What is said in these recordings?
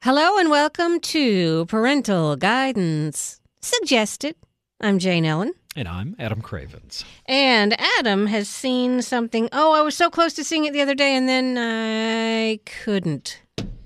Hello and welcome to Parental Guidance Suggested. I'm Jane Ellen. And I'm Adam Cravens. And Adam has seen something. Oh, I was so close to seeing it the other day and then I couldn't.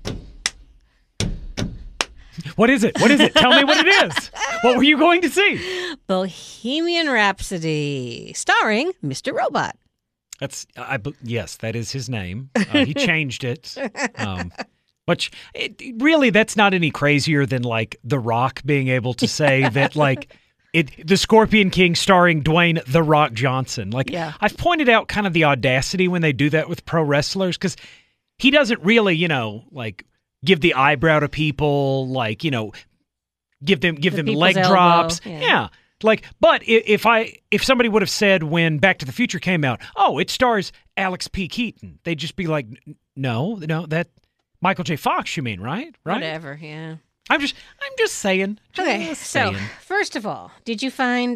What is it? What is it? Tell me what it is. What were you going to see? Bohemian Rhapsody, starring Mr. Robot. Yes, that is his name. He changed it. Which, really, that's not any crazier than, like, The Rock being able to say that, like, the Scorpion King starring Dwayne The Rock Johnson. Like, yeah. I've pointed out kind of the audacity when they do that with pro wrestlers, because he doesn't really, like, give the eyebrow to people, like, give them leg elbow. Drops. Yeah. Yeah. Like, but if somebody would have said when Back to the Future came out, oh, it stars Alex P. Keaton, they'd just be like, no, that Michael J. Fox, you mean, right? Whatever, yeah. I'm just saying. Okay, so first of all, did you find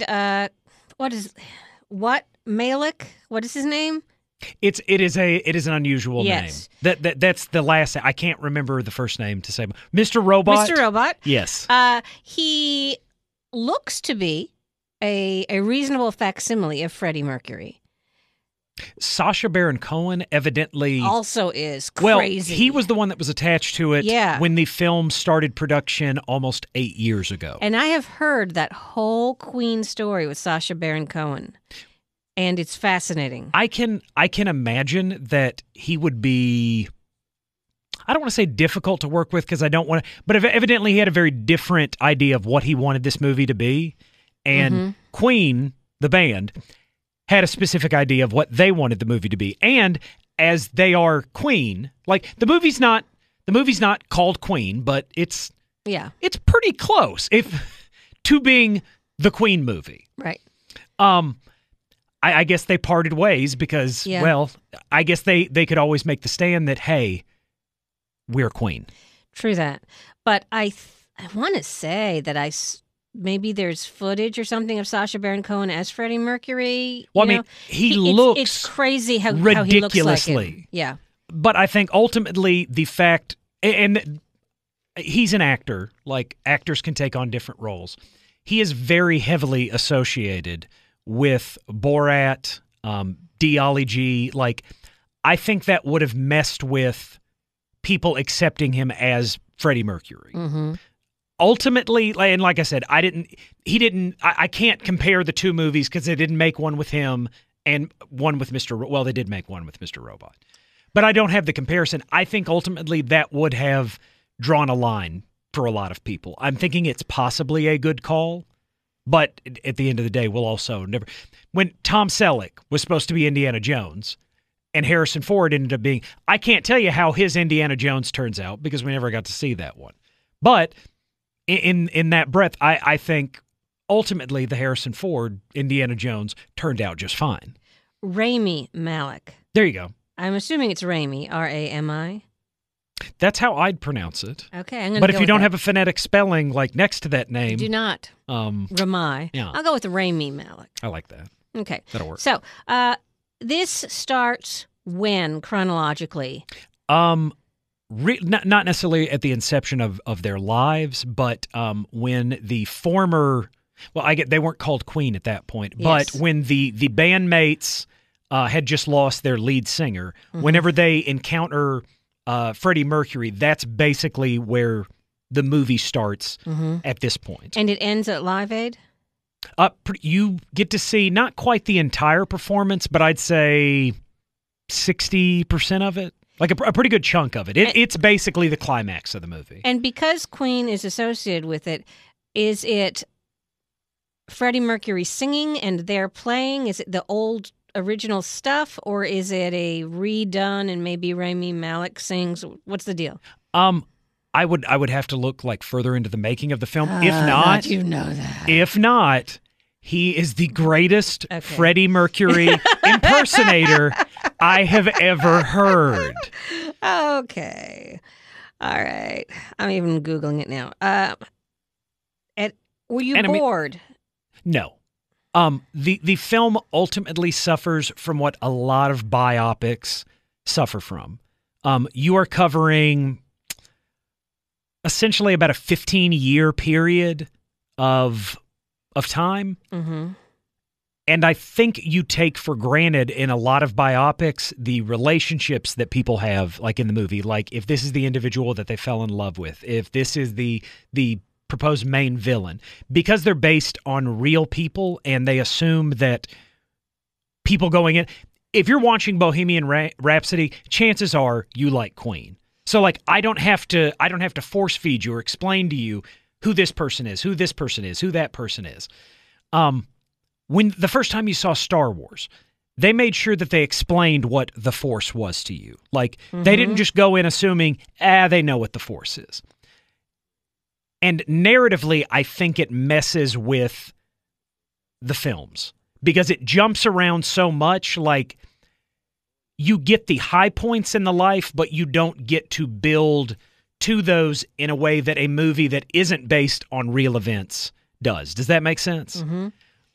Malik? What is his name? It is an unusual name. That's the last. I can't remember the first name to say. Mr. Robot. Mr. Robot. Yes. He looks to be a reasonable facsimile of Freddie Mercury. Sacha Baron Cohen evidently also is crazy. Well, he was the one that was attached to it when the film started production almost 8 years ago. And I have heard that whole Queen story with Sacha Baron Cohen, and it's fascinating. I can imagine that he would be, I don't want to say difficult to work with because I don't want to, but evidently he had a very different idea of what he wanted this movie to be. And Queen, the band, had a specific idea of what they wanted the movie to be. And as they are Queen, like the movie's not called Queen, but it's pretty close to being the Queen movie. Right. I guess they parted ways because, well, I guess they could always make the stand that, hey, we're Queen. True that. But I want to say that maybe there's footage or something of Sacha Baron Cohen as Freddie Mercury. Well, he looks it's crazy how ridiculously. He looks like him. Yeah. But I think ultimately the fact, and he's an actor, like actors can take on different roles. He is very heavily associated with Borat, D. G. Like, I think that would have messed with people accepting him as Freddie Mercury. Mm-hmm. Ultimately, and like I said, I can't compare the two movies because they didn't make one with him and one with they did make one with Mr. Robot. But I don't have the comparison. I think ultimately that would have drawn a line for a lot of people. I'm thinking it's possibly a good call, but at the end of the day, we'll also never. When Tom Selleck was supposed to be Indiana Jones and Harrison Ford ended up being, I can't tell you how his Indiana Jones turns out because we never got to see that one. But in that breath, I think ultimately the Harrison Ford Indiana Jones turned out just fine. Rami Malek. There you go. I'm assuming it's Rami, R-A-M-I. That's how I'd pronounce it. Okay, I'm going to But if you don't have a phonetic spelling like next to that name, do not. Rami. Yeah. I'll go with Rami Malek. I like that. Okay, that'll work. So this starts when chronologically? Not necessarily at the inception of their lives, but when the former, they weren't called Queen at that point, but when the bandmates had just lost their lead singer, whenever they encounter Freddie Mercury, that's basically where the movie starts at this point. And it ends at Live Aid? You get to see not quite the entire performance, but I'd say 60% of it. Like a pretty good chunk of it. It's basically the climax of the movie. And because Queen is associated with it, is it Freddie Mercury singing and they're playing? Is it the old original stuff, or is it a redone and maybe Rami Malek sings? What's the deal? I would have to look like further into the making of the film. If not, you know that. If not, he is the greatest Freddie Mercury impersonator I have ever heard. Okay. All right. I'm even Googling it now. Were you bored? No. The film ultimately suffers from what a lot of biopics suffer from. You are covering essentially about a 15-year period of time. Mm-hmm. And I think you take for granted in a lot of biopics the relationships that people have, like in the movie. Like if this is the individual that they fell in love with, if this is the proposed main villain, because they're based on real people and they assume that people going in. If you're watching Bohemian Rhapsody, chances are you like Queen. So like I don't have to force feed you or explain to you who this person is, who this person is, who that person is. When the first time you saw Star Wars, they made sure that they explained what the Force was to you. Like, they didn't just go in assuming, they know what the Force is. And narratively, I think it messes with the films because it jumps around so much. Like, you get the high points in the life, but you don't get to build to those in a way that a movie that isn't based on real events does. Does that make sense? Mm-hmm.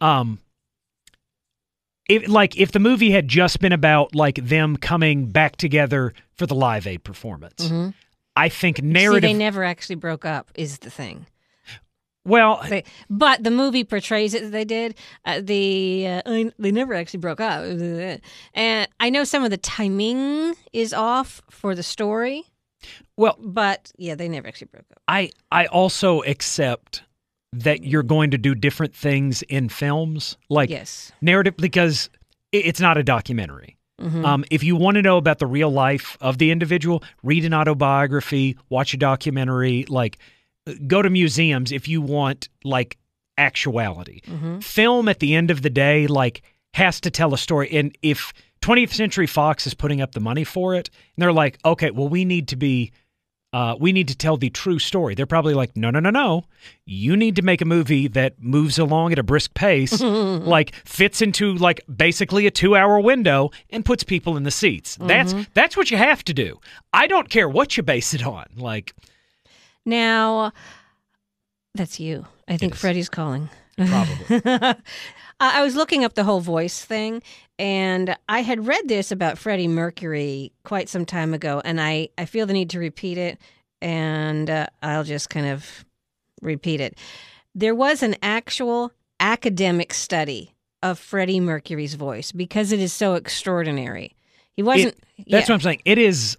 If the movie had just been about like them coming back together for the Live Aid performance, I think narrative. See, they never actually broke up. Is the thing. Well, but the movie portrays it. They did. They never actually broke up, and I know some of the timing is off for the story. Well, but yeah, they never actually broke up. I also accept that you're going to do different things in films, like narrative, because it's not a documentary. If you want to know about the real life of the individual, read an autobiography, watch a documentary, like go to museums if you want like actuality. Film at the end of the day, like has to tell a story. And if 20th Century Fox is putting up the money for it, and they're like, okay, well, we need to tell the true story. They're probably like, no. You need to make a movie that moves along at a brisk pace, like fits into like basically a 2-hour window and puts people in the seats. That's what you have to do. I don't care what you base it on. Like, now, that's you. I think Freddie's calling. Probably. I was looking up the whole voice thing, and I had read this about Freddie Mercury quite some time ago, and I feel the need to repeat it, and I'll just kind of repeat it. There was an actual academic study of Freddie Mercury's voice because it is so extraordinary. He wasn't... That's what I'm saying. It is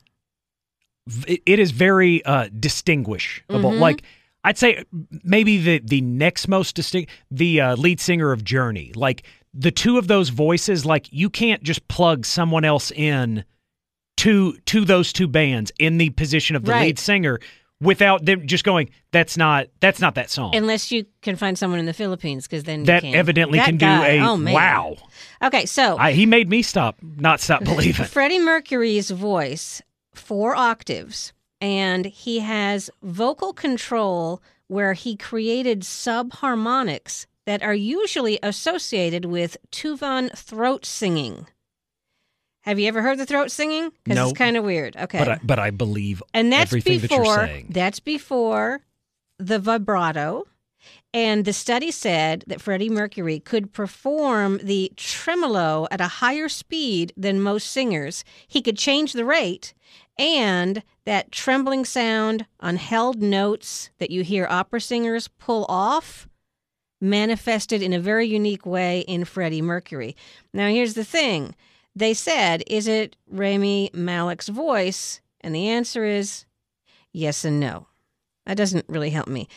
very distinguishable. Like, I'd say maybe the next most distinct, the lead singer of Journey. Like, the two of those voices, like, you can't just plug someone else in to those two bands in the position of the lead singer without them just going, that's not that song. Unless you can find someone in the Philippines, because then that you can. Evidently that can guy, do wow. Okay, so he made me not stop believing. Freddie Mercury's voice, 4 octaves. And he has vocal control where he created subharmonics that are usually associated with Tuvan throat singing. Have you ever heard the throat singing? Because no, it's kind of weird. Okay. But I believe and that's everything before, that you're saying. That's before the vibrato. And the study said that Freddie Mercury could perform the tremolo at a higher speed than most singers. He could change the rate, and that trembling sound on held notes that you hear opera singers pull off manifested in a very unique way in Freddie Mercury. Now, here's the thing. They said, is it Rami Malek's voice? And the answer is yes and no. That doesn't really help me.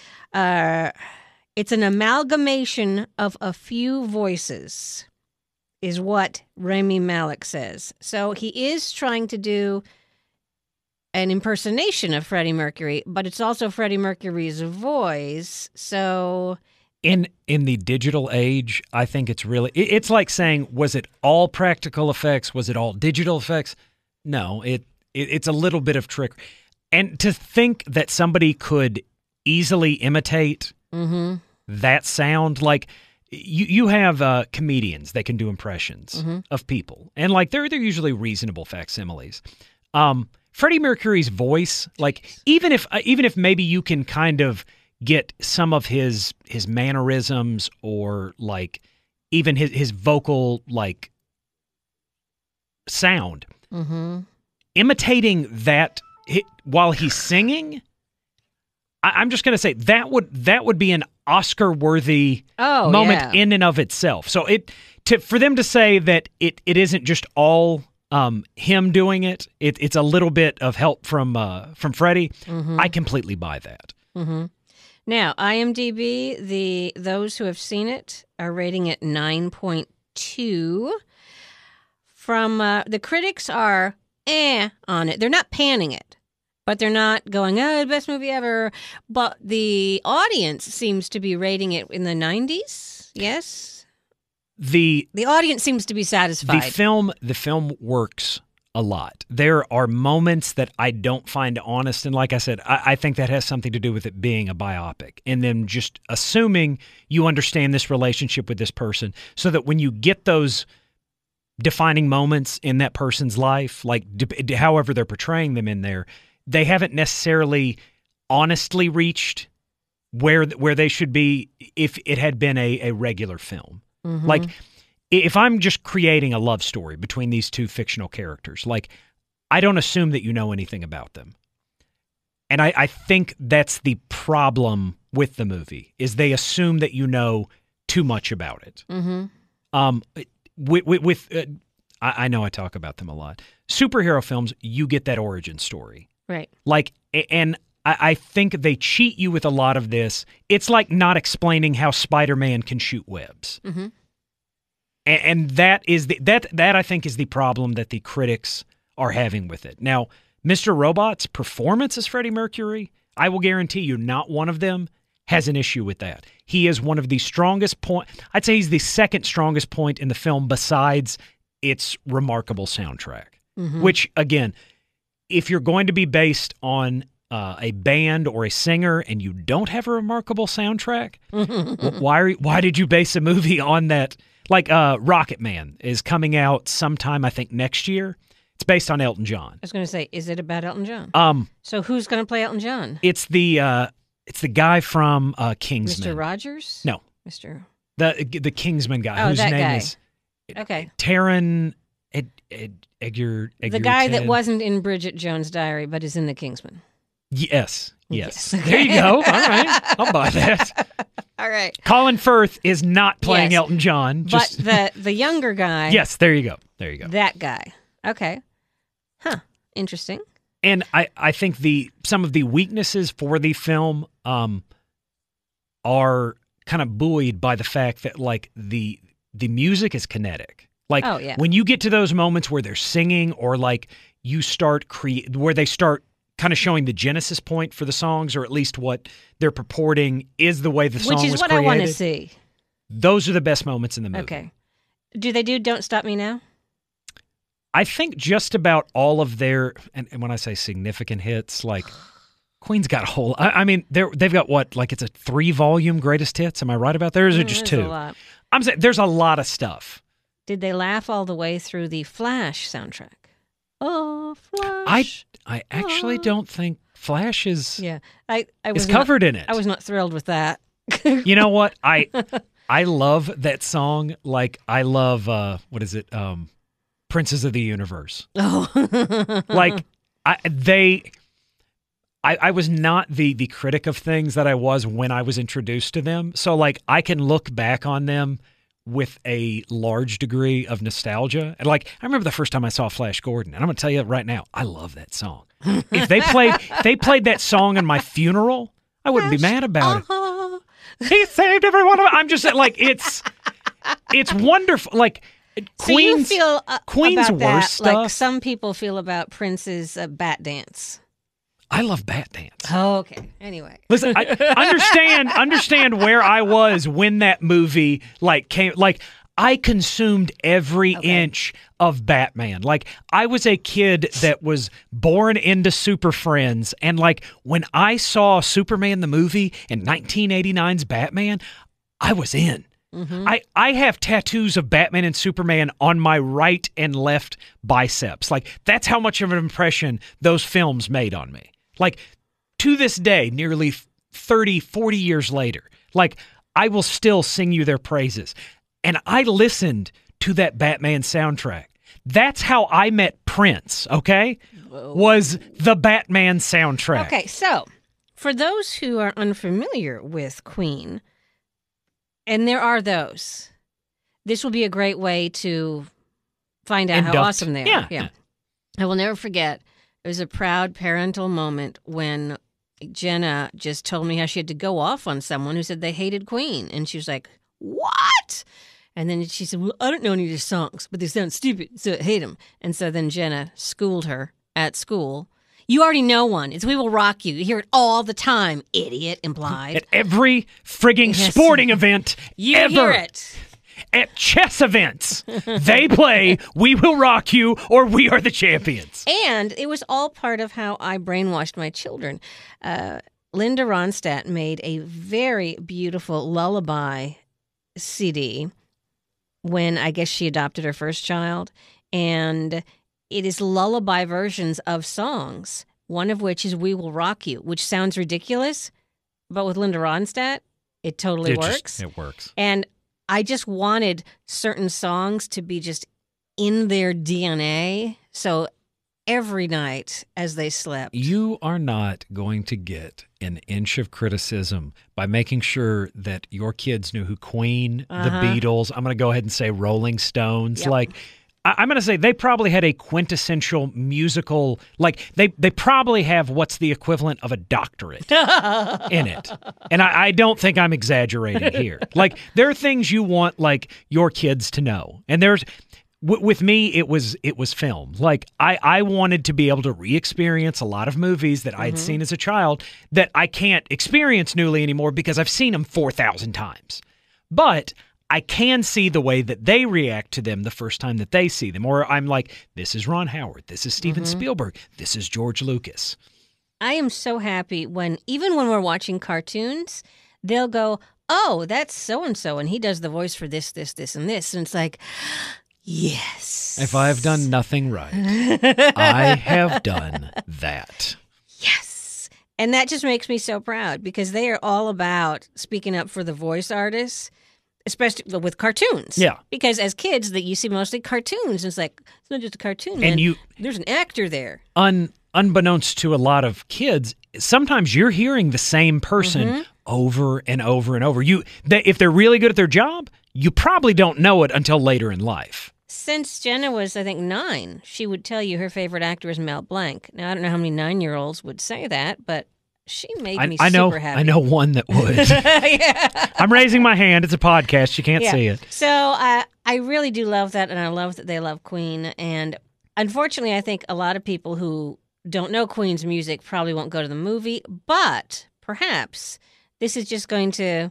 It's an amalgamation of a few voices, is what Rami Malek says. So he is trying to do an impersonation of Freddie Mercury, but it's also Freddie Mercury's voice. So in the digital age, I think it's really, it's like saying, was it all practical effects? Was it all digital effects? No, it's a little bit of trick. And to think that somebody could easily imitate that sound, like you have comedians that can do impressions of people, and like they're usually reasonable facsimiles. Freddie Mercury's voice, like even if maybe you can kind of get some of his mannerisms or like even his vocal like sound, imitating that while he's singing, I'm just going to say that would be an Oscar-worthy moment in and of itself. So for them to say that it isn't just all him doing it, it's a little bit of help from Freddie. Mm-hmm. I completely buy that. Mm-hmm. Now, IMDb, those who have seen it are rating it 9.2. From the critics are on it. They're not panning it, but they're not going, the best movie ever. But the audience seems to be rating it in the 90s. Yes, the audience seems to be satisfied. The film works a lot. There are moments that I don't find honest, and like I said, I think that has something to do with it being a biopic, and then just assuming you understand this relationship with this person, so that when you get those defining moments in that person's life, like however they're portraying them in there, they haven't necessarily honestly reached where they should be if it had been a regular film. Mm-hmm. Like, if I'm just creating a love story between these two fictional characters, like, I don't assume that you know anything about them. And I think that's the problem with the movie, is they assume that you know too much about it. Mm-hmm. I know I talk about them a lot. Superhero films, you get that origin story. Right. Like, and I think they cheat you with a lot of this. It's like not explaining how Spider-Man can shoot webs. Mm-hmm. And that is that I think is the problem that the critics are having with it. Now, Mr. Robot's performance as Freddie Mercury, I will guarantee you not one of them has an issue with that. He is one of the strongest point. I'd say he's the second strongest point in the film besides its remarkable soundtrack. Mm-hmm. Which, again, if you're going to be based on a band or a singer and you don't have a remarkable soundtrack, why did you base a movie on that? Like Rocket Man is coming out sometime, I think, next year. It's based on Elton John. I was going to say, is it about Elton John? So who's going to play Elton John? It's the guy from Kingsman. Mr. Rogers? No. The Kingsman guy, whose that name guy. is okay. Taron Egerton. The guy that wasn't in Bridget Jones' Diary, but is in the Kingsman. Yes. Okay. There you go. All right. I'll buy that. All right. Colin Firth is not playing Elton John. But the younger guy. Yes, there you go. That guy. Okay. Huh. Interesting. And I think some of the weaknesses for the film are kind of buoyed by the fact that, like, the music is kinetic. Like, when you get to those moments where they're singing, or like you start where they start kind of showing the genesis point for the songs, or at least what they're purporting is the way the song was created. Which is what I want to see. Those are the best moments in the movie. Okay. Do they do Don't Stop Me Now? I think just about all of their, and when I say significant hits, like Queen's got a whole, I mean, they've got what, like it's a 3-volume greatest hits? Am I right about that? Or is it just 2? A lot. I'm saying there's a lot of stuff. Did they laugh all the way through the Flash soundtrack? Oh, Flash. I actually don't think Flash is was covered in it. I was not thrilled with that. You know what? I love that song. Like, I love, what is it? Princes of the Universe. Oh. Like, I was not the critic of things that I was when I was introduced to them. So, like, I can look back on them with a large degree of nostalgia. And, like, I remember the first time I saw Flash Gordon, and I'm going to tell you right now, I love that song. If they played that song in my funeral, I wouldn't be mad about it. He saved every one of them. I'm just like, it's wonderful. Like, Queen's, so you feel Queen's about that, worst stuff. like some people feel about Prince's Bat Dance. I love Bat Dance. Oh, okay. Anyway, listen, I understand where I was when that movie came. Like, I consumed every inch of Batman. Like, I was a kid that was born into Super Friends, and like when I saw Superman the movie and 1989's Batman, I was in. Mm-hmm. I have tattoos of Batman and Superman on my right and left biceps. Like, that's how much of an impression those films made on me. Like, to this day, nearly 30, 40 years later, like, I will still sing you their praises. And I listened to that Batman soundtrack. That's how I met Prince, okay? Whoa. Was the Batman soundtrack. Okay, so For those who are unfamiliar with Queen, and there are those, this will be a great way to find out how awesome they are. Yeah. I will never forget, it was a proud parental moment when Jenna just told me how she had to go off on someone who said they hated Queen. And she was like, what? And then she said, well, I don't know any of their songs, but they sound stupid, so I hate them. And so then Jenna schooled her at school. You already know one. It's We Will Rock You. You hear it all the time, idiot, implied. At every frigging sporting event you ever. Hear it. At chess events, they play We Will Rock You or We Are the Champions. And it was all part of how I brainwashed my children. Linda Ronstadt made a very beautiful lullaby CD when I guess she adopted her first child. And it is lullaby versions of songs, one of which is We Will Rock You, which sounds ridiculous, but with Linda Ronstadt, it totally works. It works. And I just wanted certain songs to be just in their DNA. So every night as they slept. You are not going to get an inch of criticism by making sure that your kids knew who Queen, the Beatles, I'm going to go ahead and say Rolling Stones. Yep. Like, I'm going to say they probably had a quintessential musical, like they probably have what's the equivalent of a doctorate in it. And I don't think I'm exaggerating here. Like, there are things you want, like, your kids to know. And there's, with me, it was film. Like, I wanted to be able to re-experience a lot of movies that I had seen as a child that I can't experience newly anymore because I've seen them 4,000 times. But I can see the way that they react to them the first time that they see them. Or I'm like, this is Ron Howard. This is Steven Spielberg. This is George Lucas. I am so happy even when we're watching cartoons, they'll go, oh, that's so-and-so, and he does the voice for this, this, this, and this. And it's like, yes. If I've done nothing right, I have done that. Yes. And that just makes me so proud because they are all about speaking up for the voice artists. Especially with cartoons. Yeah. Because as kids, that you see mostly cartoons. It's like, it's not just a cartoon, man. And there's an actor there. Unbeknownst to a lot of kids, sometimes you're hearing the same person over and over and over. If they're really good at their job, you probably don't know it until later in life. Since Jenna was, I think, 9, she would tell you her favorite actor is Mel Blanc. Now, I don't know how many 9-year-olds would say that, but she made me super happy. I know one that would. Yeah. I'm raising my hand. It's a podcast. You can't see it. So I really do love that, and I love that they love Queen. And unfortunately, I think a lot of people who don't know Queen's music probably won't go to the movie, but perhaps this is just going to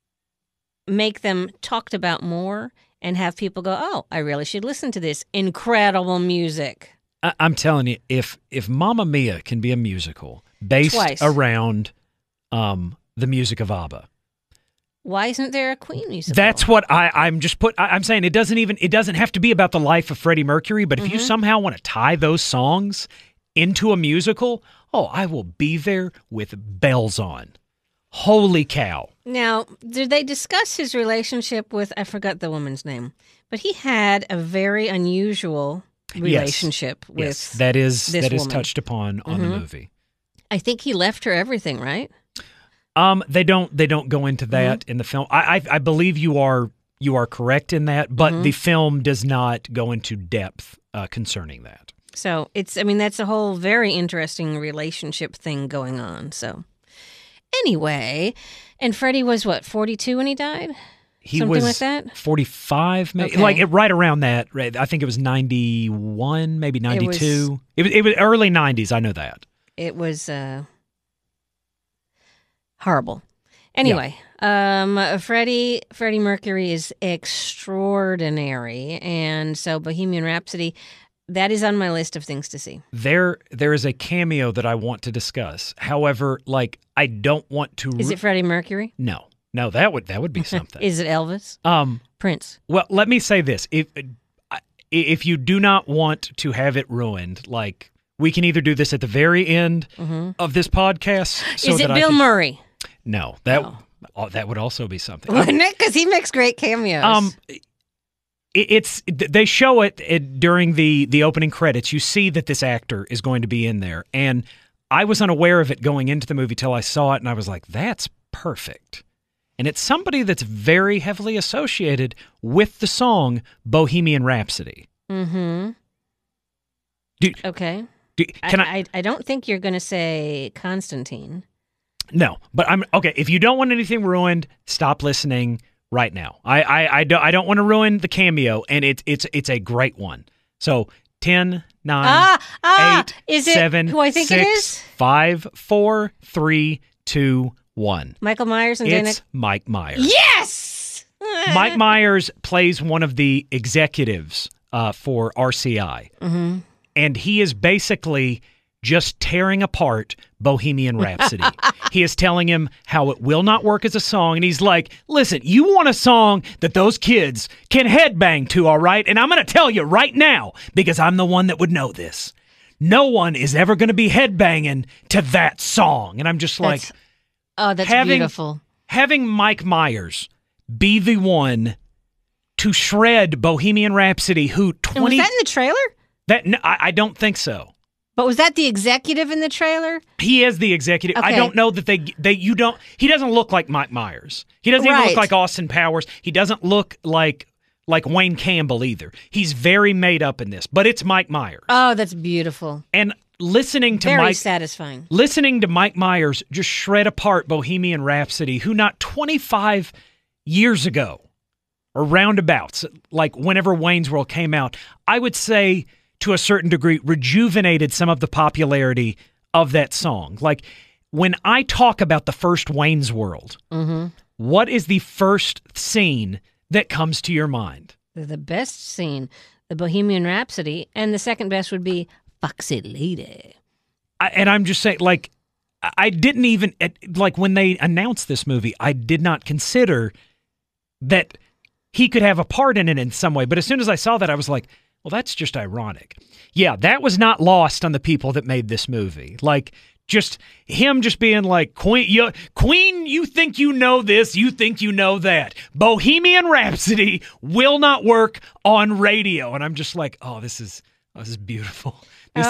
make them talked about more and have people go, oh, I really should listen to this incredible music. I'm telling you, if Mamma Mia can be a musical based around the music of ABBA. Why isn't there a Queen musical? That's what I'm saying. It doesn't have to be about the life of Freddie Mercury, but if you somehow want to tie those songs into a musical, I will be there with bells on. Holy cow. Now, did they discuss his relationship with, I forgot the woman's name, but he had a very unusual relationship with that is woman. Touched upon on the movie. I think he left her everything, right? They don't go into that in the film. I believe you are correct in that, but the film does not go into depth concerning that. So that's a whole very interesting relationship thing going on. So anyway, and Freddie was 42 when he died? He Something was like that? 45, maybe. Okay. Like right around that. Right? I think it was 91, maybe 92. It was early 90s. I know that. It was horrible. Anyway, Freddie Mercury is extraordinary, and so Bohemian Rhapsody, that is on my list of things to see. There is a cameo that I want to discuss. However, I don't want to. Is it Freddie Mercury? No, that would be something. Is it Elvis? Prince? Well, let me say this: if you do not want to have it ruined, we can either do this at the very end of this podcast. So is it Bill Murray? No, that would also be something. Wouldn't it? Because he makes great cameos. They show it during the opening credits. You see that this actor is going to be in there, and I was unaware of it going into the movie till I saw it, and I was like, that's perfect. And it's somebody that's very heavily associated with the song Bohemian Rhapsody. Mm-hmm. Okay. I don't think you're going to say Constantine. No, but I'm okay. If you don't want anything ruined, stop listening right now. I don't want to ruin the cameo, and it's a great one. So 10, 9, 8, is 7, it who I think 6, it is? 5, 4, 3, 2, 1. Michael Myers and It's Mike Myers. Yes! Mike Myers plays one of the executives for RCI. Mm-hmm. And he is basically just tearing apart Bohemian Rhapsody. He is telling him how it will not work as a song. And he's like, listen, you want a song that those kids can headbang to, all right? And I'm going to tell you right now, because I'm the one that would know this. No one is ever going to be headbanging to that song. And I'm just like... That's beautiful. Having Mike Myers be the one to shred Bohemian Rhapsody, who 20... And was that in the trailer? No, I don't think so. But was that the executive in the trailer? He is the executive. Okay. I don't know that he doesn't look like Mike Myers. He doesn't even look like Austin Powers. He doesn't look like Wayne Campbell either. He's very made up in this, but it's Mike Myers. Oh, that's beautiful. And listening to very satisfying. Listening to Mike Myers just shred apart Bohemian Rhapsody, who not 25 years ago, or roundabouts, like whenever Wayne's World came out, I would say to a certain degree rejuvenated some of the popularity of that song. Like when I talk about the first Wayne's World, mm-hmm. What is the first scene that comes to your mind? The best scene, the Bohemian Rhapsody, and the second best would be Foxy Lady. And I'm just saying, like, I didn't even, like, when they announced this movie, I did not consider that he could have a part in it in some way. But as soon as I saw that, I was like, well, that's just ironic. Yeah, that was not lost on the people that made this movie. Like, just him just being like, Queen, you think you know this, you think you know that. Bohemian Rhapsody will not work on radio. And I'm just like, oh, this is beautiful.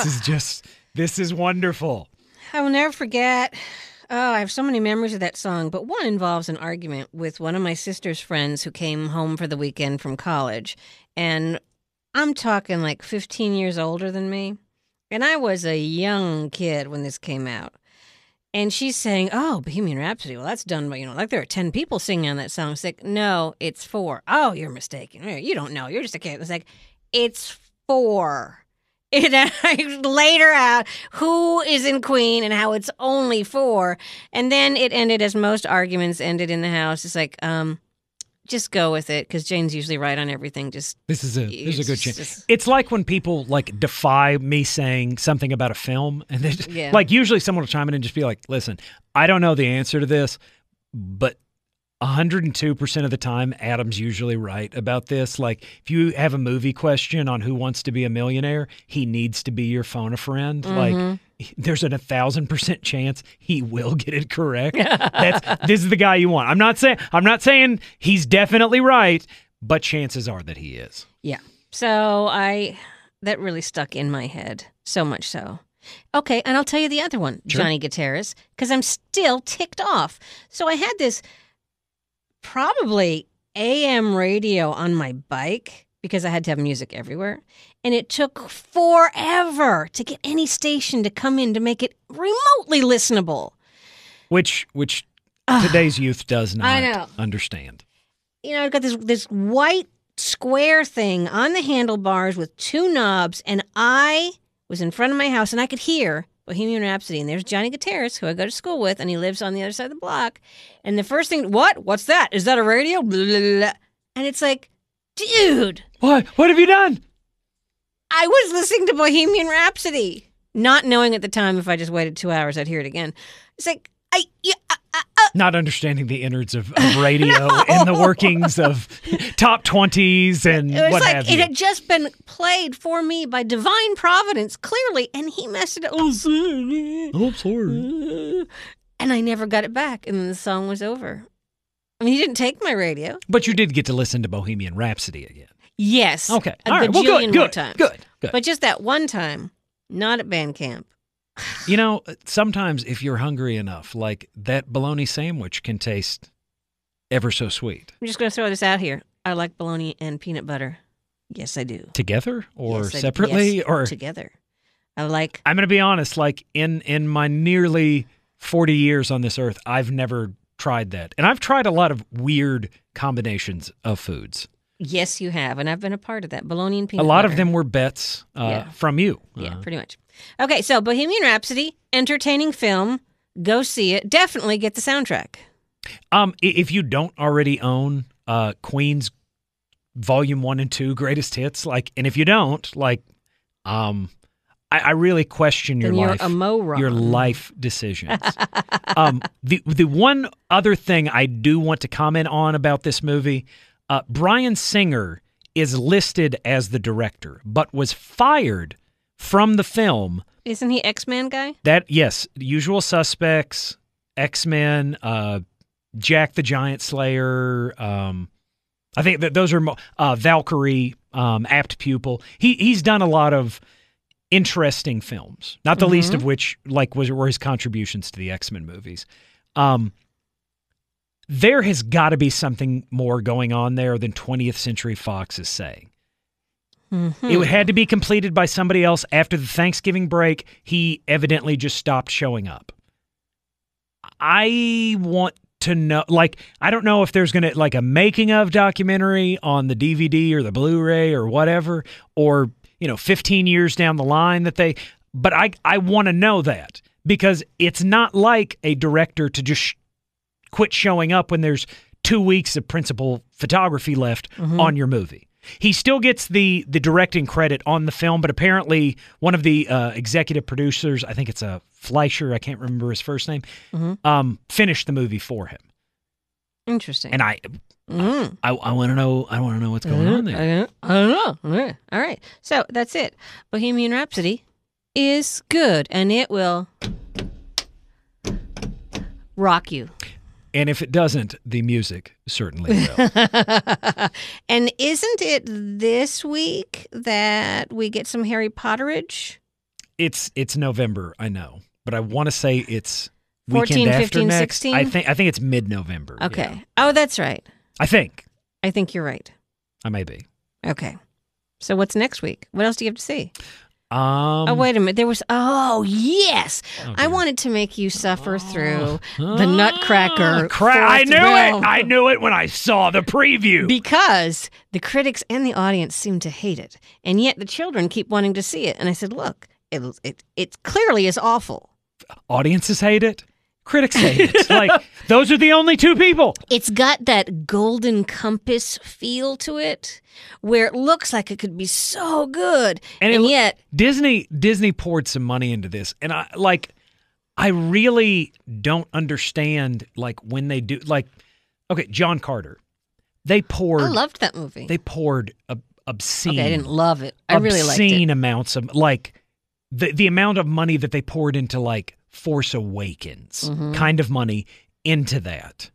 This is wonderful. I will never forget. Oh, I have so many memories of that song, but one involves an argument with one of my sister's friends who came home for the weekend from college. And I'm talking like 15 years older than me. And I was a young kid when this came out. And she's saying, oh, Bohemian Rhapsody, well, that's done by, like there are 10 people singing on that song. It's like, no, it's 4. Oh, you're mistaken. You don't know. You're just a kid. It's like, it's 4. And I laid her out who is in Queen and how it's only 4. And then it ended as most arguments ended in the house. It's like, just go with it because Jane's usually right on everything. This is a good chance. It's like when people like defy me saying something about a film, and they like usually someone will chime in and just be like, "Listen, I don't know the answer to this, but 102% of the time, Adam's usually right about this. Like, if you have a movie question on Who Wants to Be a Millionaire, he needs to be your phone a friend. Mm-hmm. Like, there's an 1,000% chance he will get it correct. This is the guy you want. I'm not saying he's definitely right, but chances are that he is. Yeah. So that really stuck in my head, so much so. Okay, and I'll tell you the other one, Sure. Johnny Gutierrez, because I'm still ticked off. So I had this probably AM radio on my bike because I had to have music everywhere. And it took forever to get any station to come in to make it remotely listenable. Which today's youth does not understand. I've got this white square thing on the handlebars with 2 knobs, and I was in front of my house, and I could hear Bohemian Rhapsody, and there's Johnny Gutierrez, who I go to school with, and he lives on the other side of the block. And the first thing, what's that? Is that a radio? Blah, blah, blah. And it's like, dude. What have you done? I was listening to Bohemian Rhapsody, not knowing at the time if I just waited 2 hours, I'd hear it again. It's like, not understanding the innards of radio and the workings of top 20s and what have you. It had just been played for me by divine providence, clearly, and he messed it up. Oh, sorry. And I never got it back, and then the song was over. I mean, he didn't take my radio. But you did get to listen to Bohemian Rhapsody again. Yes. Okay. A All right. bajillion Well, more times. Good. But just that one time, not at band camp. Sometimes if you're hungry enough, like that bologna sandwich can taste ever so sweet. I'm just going to throw this out here. I like bologna and peanut butter. Yes, I do. Together or Yes, separately? yes, or together. I'm going to be honest, like in my nearly 40 years on this earth, I've never tried that. And I've tried a lot of weird combinations of foods. Yes, you have. And I've been a part of that. Bologna and peanut butter. A lot of them were bets from you. Yeah, pretty much. Okay, so Bohemian Rhapsody, entertaining film. Go see it. Definitely get the soundtrack. If you don't already own Queen's Volume 1 and 2 Greatest Hits, and if you don't, I really question your life. You're a moron. Your life decisions. The one other thing I do want to comment on about this movie, Bryan Singer is listed as the director, but was fired from the film. Isn't he X-Men guy? Yes, Usual Suspects, X-Men, Jack the Giant Slayer. I think that those are Valkyrie, Apt Pupil. He's done a lot of interesting films, not the least of which were his contributions to the X-Men movies. There has got to be something more going on there than 20th Century Fox is saying. It had to be completed by somebody else after the Thanksgiving break. He evidently just stopped showing up. I want to know, I don't know if there's going to, a making of documentary on the DVD or the Blu-ray or whatever, or 15 years down the line but I want to know that, because it's not like a director to just quit showing up when there's 2 weeks of principal photography left on your movie. He still gets the directing credit on the film, but apparently one of the executive producers, I think it's a Fleischer, I can't remember his first name, finished the movie for him. Interesting. And I want to know. I want to know what's going on there. I don't know. All right. So that's it. Bohemian Rhapsody is good, and it will rock you. And if it doesn't, the music certainly will. And isn't it this week that we get some Harry Potterage? It's November, I know, but I want to say it's 14, weekend 15, after next. 16? I think it's mid-November. Okay. Yeah. Oh, that's right. I think you're right. I may be. Okay. So what's next week? What else do you have to see? Oh, wait a minute. There was. Oh, yes. Oh, I wanted to make you suffer through the Nutcracker. I knew film. it. I knew it when I saw the preview. Because the critics and the audience seem to hate it, and yet the children keep wanting to see it. And I said, "Look, it clearly is awful." Audiences hate it. Critics hate it. Those are the only two people. It's got that Golden Compass feel to it, where it looks like it could be so good, and yet Disney poured some money into this, and I really don't understand when they do okay, John Carter. They poured. I loved that movie. They poured obscene. Okay, I didn't love it. I really liked it. Obscene amounts of the amount of money that they poured into Force Awakens kind of money into that.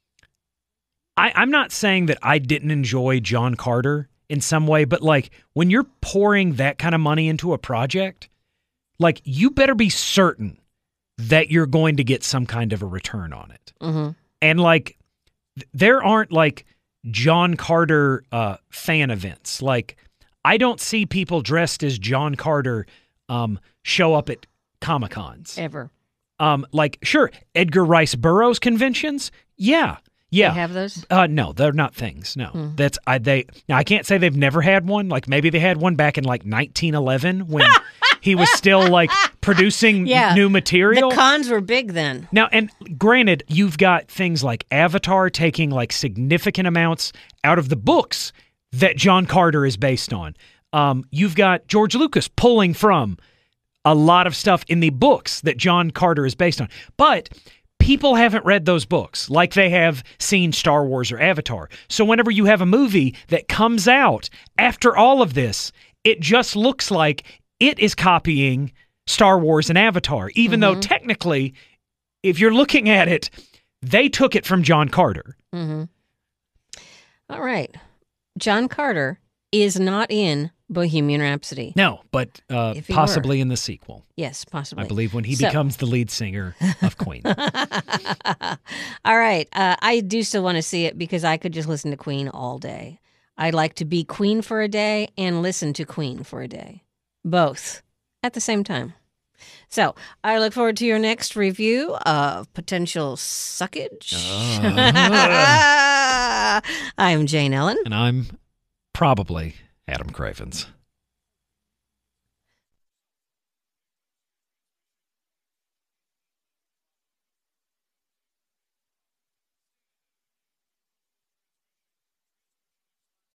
I'm not saying that I didn't enjoy John Carter in some way, but when you're pouring that kind of money into a project, you better be certain that you're going to get some kind of a return on it. And there aren't John Carter fan events. I don't see people dressed as John Carter show up at Comic-Cons. Ever. Sure, Edgar Rice Burroughs conventions. Yeah. They have those? No, they're not things. No. Now I can't say they've never had one. Maybe they had one back in 1911 when he was still producing new material. The cons were big then. Now, and granted, you've got things like Avatar taking significant amounts out of the books that John Carter is based on. You've got George Lucas pulling from a lot of stuff in the books that John Carter is based on. But people haven't read those books like they have seen Star Wars or Avatar. So whenever you have a movie that comes out after all of this, it just looks like it is copying Star Wars and Avatar, even though technically, if you're looking at it, they took it from John Carter. All right. John Carter is not in Bohemian Rhapsody. No, but If he possibly in the sequel. Yes, possibly. I believe when he So- becomes the lead singer of Queen. All right. I do still want to see it because I could just listen to Queen all day. I'd like to be Queen for a day and listen to Queen for a day. Both at the same time. So I look forward to your next review of potential suckage. I'm Jane Ellen. And I'm probably Adam Cravens.